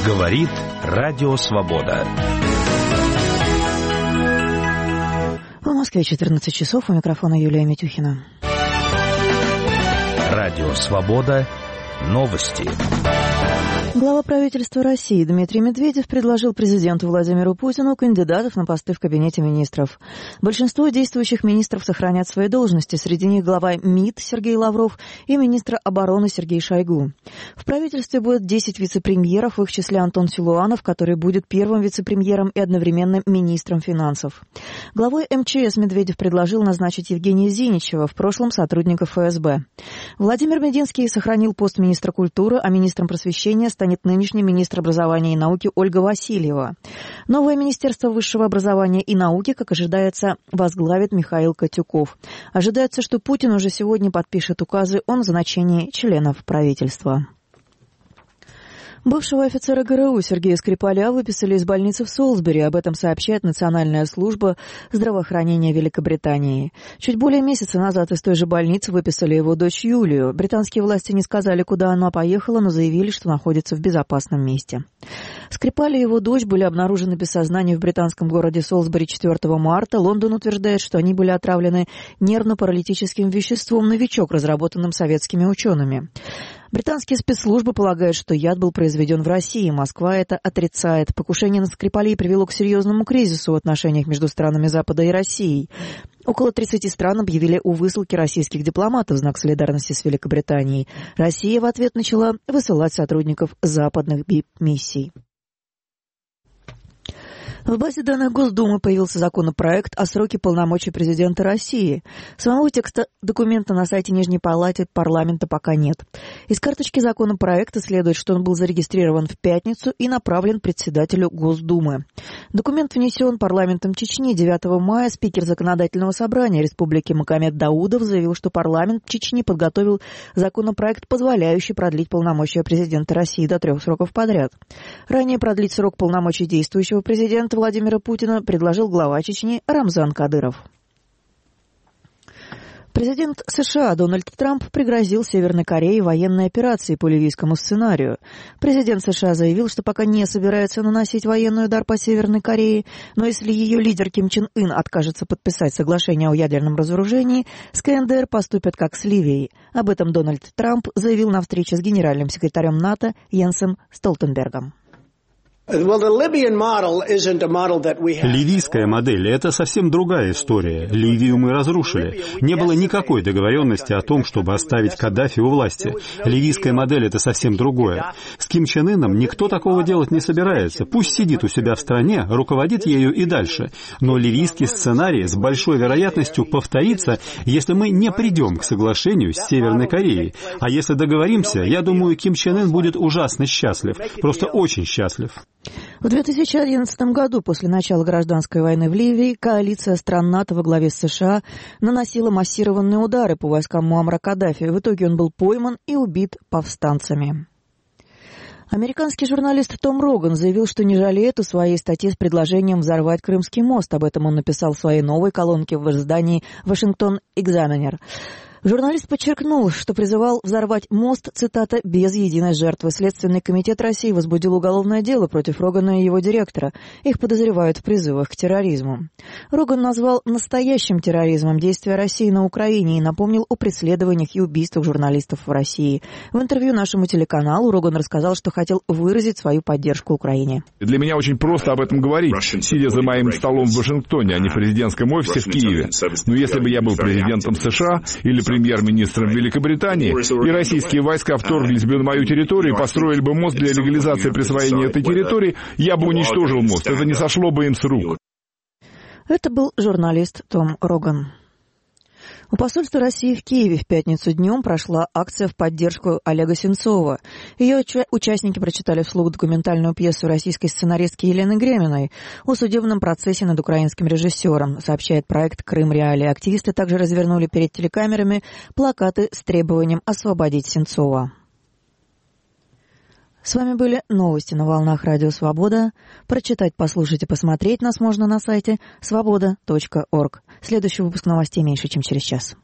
Говорит Радио Свобода. В Москве 14 часов. У микрофона Юлия Митюхина. Радио Свобода. Новости. Глава правительства России Дмитрий Медведев предложил президенту Владимиру Путину кандидатов на посты в кабинете министров. Большинство действующих министров сохранят свои должности. Среди них глава МИД Сергей Лавров и министр обороны Сергей Шойгу. В правительстве будет 10 вице-премьеров, в их числе Антон Силуанов, который будет первым вице-премьером и одновременно министром финансов. Главой МЧС Медведев предложил назначить Евгения Зиничева, в прошлом сотрудника ФСБ. Владимир Мединский сохранил пост министра культуры, а министром просвещения станет нынешний министр образования и науки Ольга Васильева. Новое Министерство высшего образования и науки, как ожидается, возглавит Михаил Котюков. Ожидается, что Путин уже сегодня подпишет указы о назначении членов правительства. Бывшего офицера ГРУ Сергея Скрипаля выписали из больницы в Солсбери. Об этом сообщает Национальная служба здравоохранения Великобритании. Чуть более месяца назад из той же больницы выписали его дочь Юлию. Британские власти не сказали, куда она поехала, но заявили, что находится в безопасном месте. Скрипаль и его дочь были обнаружены без сознания в британском городе Солсбери 4 марта. Лондон утверждает, что они были отравлены нервно-паралитическим веществом «Новичок», разработанным советскими учеными. Британские спецслужбы полагают, что яд был произведен в России. Москва это отрицает. Покушение на Скрипалей привело к серьезному кризису в отношениях между странами Запада и Россией. Около 30 стран объявили о высылке российских дипломатов в знак солидарности с Великобританией. Россия в ответ начала высылать сотрудников западных миссий. В базе данных Госдумы появился законопроект о сроке полномочий президента России. Самого текста документа на сайте Нижней Палаты парламента пока нет. Из карточки законопроекта следует, что он был зарегистрирован в пятницу и направлен председателю Госдумы. Документ внесен парламентом Чечни 9 мая. Спикер Законодательного собрания Республики Магомед Даудов заявил, что парламент Чечни подготовил законопроект, позволяющий продлить полномочия президента России до 3 сроков подряд. Ранее продлить срок полномочий действующего президента Владимира Путина предложил глава Чечни Рамзан Кадыров. Президент США Дональд Трамп пригрозил Северной Корее военной операцией по ливийскому сценарию. Президент США заявил, что пока не собирается наносить военный удар по Северной Корее, но если ее лидер Ким Чен Ын откажется подписать соглашение о ядерном разоружении, с КНДР поступят как с Ливией. Об этом Дональд Трамп заявил на встрече с генеральным секретарем НАТО Йенсом Столтенбергом. Ливийская модель — это совсем другая история. Ливию мы разрушили. Не было никакой договоренности о том, чтобы оставить Каддафи у власти. Ливийская модель — это совсем другое. С Ким Чен Ыном никто такого делать не собирается. Пусть сидит у себя в стране, руководит ею и дальше. Но ливийский сценарий с большой вероятностью повторится, если мы не придем к соглашению с Северной Кореей. А если договоримся, я думаю, Ким Чен Ын будет ужасно счастлив. Просто очень счастлив. В 2011 году, после начала гражданской войны в Ливии, коалиция стран НАТО во главе с США наносила массированные удары по войскам Муаммара Каддафи. В итоге он был пойман и убит повстанцами. Американский журналист Том Роган заявил, что не жалеет в своей статье с предложением взорвать Крымский мост. Об этом он написал в своей новой колонке в издании «Вашингтон Экзаменер». Журналист подчеркнул, что призывал взорвать мост, цитата, «без единой жертвы». Следственный комитет России возбудил уголовное дело против Рогана и его директора. Их подозревают в призывах к терроризму. Роган назвал настоящим терроризмом действия России на Украине и напомнил о преследованиях и убийствах журналистов в России. В интервью нашему телеканалу Роган рассказал, что хотел выразить свою поддержку Украине. Для меня очень просто об этом говорить, сидя за моим столом в Вашингтоне, а не в президентском офисе в Киеве. Но если бы я был президентом США или премьер-министром Великобритании, и российские войска вторглись бы на мою территорию и построили бы мост для легализации присвоения этой территории, я бы уничтожил мост. Это не сошло бы им с рук. Это был журналист Том Роган. У посольства России в Киеве в пятницу днем прошла акция в поддержку Олега Сенцова. Ее участники прочитали вслух документальную пьесу российской сценаристки Елены Греминой о судебном процессе над украинским режиссером, сообщает проект «Крым Реалии». Активисты также развернули перед телекамерами плакаты с требованием освободить Сенцова. С вами были новости на волнах Радио Свобода. Прочитать, послушать и посмотреть нас можно на сайте svoboda.org. Следующий выпуск новостей меньше, чем через час.